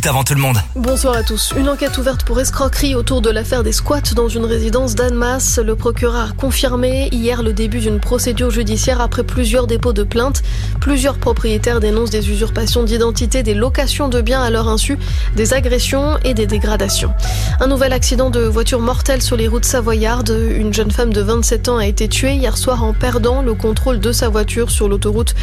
minutes avant tout le monde. Bonsoir à tous. Une enquête ouverte pour escroquerie autour de l'affaire des squats dans une résidence d'Annemasse. Le procureur a confirmé hier le début d'une procédure judiciaire après plusieurs dépôts de plaintes. Plusieurs propriétaires dénoncent des usurpations d'identité, des locations de biens à leur insu, des agressions et des dégradations. Un nouvel accident de voiture mortel sur les routes savoyardes. Une jeune femme de 27 ans a été tuée hier soir en perdant le contrôle de sa voiture sur l'autoroute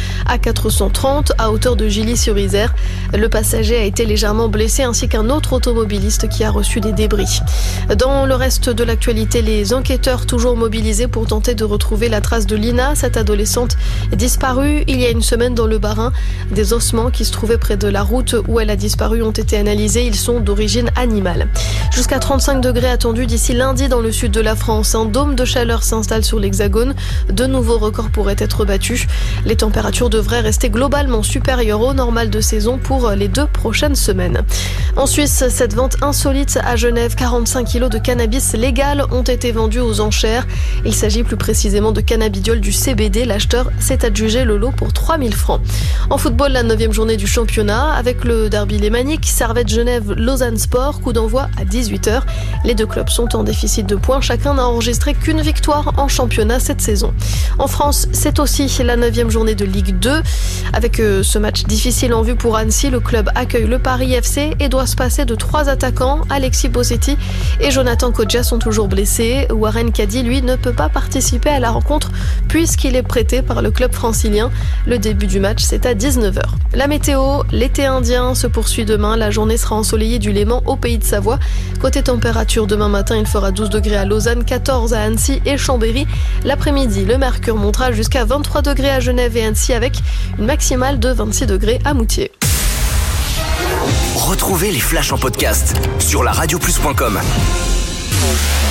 A430 à hauteur de Gilly-sur-Isère. Le passager a été légèrement blessé ainsi qu'un autre automobiliste qui a reçu des débris. Dans le reste de l'actualité, les enquêteurs toujours mobilisés pour tenter de retrouver la trace de Lina, cette adolescente disparue il y a une semaine dans le Bas-Rhin. Des ossements qui se trouvaient près de la route où elle a disparu ont été analysés. Ils sont d'origine animale. Jusqu'à 35 degrés attendus d'ici lundi dans le sud de la France. Un dôme de chaleur s'installe sur l'Hexagone. De nouveaux records pourraient être battus. Les températures devraient rester globalement supérieures au normal de saison pour les 2 prochaines semaines. En Suisse, cette vente insolite à Genève, 45 kilos de cannabis légal ont été vendus aux enchères. Il s'agit plus précisément de cannabidiol du CBD. L'acheteur s'est adjugé le lot pour 3 000 francs. En football, la 9e journée du championnat avec le derby lémanique, Servette Genève, Lausanne Sport, coup d'envoi à 18h. Les deux clubs sont en déficit de points. Chacun n'a enregistré qu'une victoire en championnat cette saison. En France, c'est aussi la 9e journée de Ligue 2. Avec ce match difficile en vue pour Annecy, le club accueille le Paris FC et doit se passer de 3 attaquants. Alexis Bossetti et Jonathan Kodja sont toujours blessés. Warren Caddy, lui, ne peut pas participer à la rencontre puisqu'il est prêté par le club francilien. Le début du match, c'est à 19h. La météo, l'été indien se poursuit demain. La journée sera ensoleillée du Léman au Pays de Savoie. Côté température, demain matin, il fera 12 degrés à Lausanne, 14 à Annecy et Chambéry. L'après-midi, le mercure montera jusqu'à 23 degrés à Genève et Annecy avec une maximale de 26 degrés à Moutier. Retrouvez les flashs en podcast sur laradioplus.com.